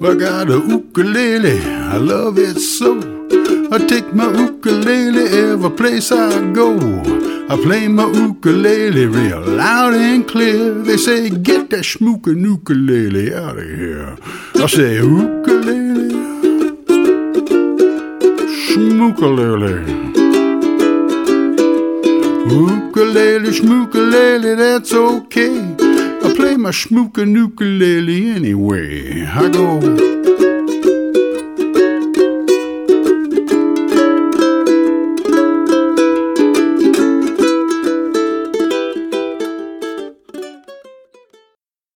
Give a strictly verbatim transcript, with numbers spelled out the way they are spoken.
I got a ukulele, I love it so. I take my ukulele every place I go. I play my ukulele real loud and clear. They say, get that schmookin' ukulele out of here. I say, ukulele, schmookalele. Ukulele, schmookalele, that's okay. I play my schmookin' ukulele anyway. I go...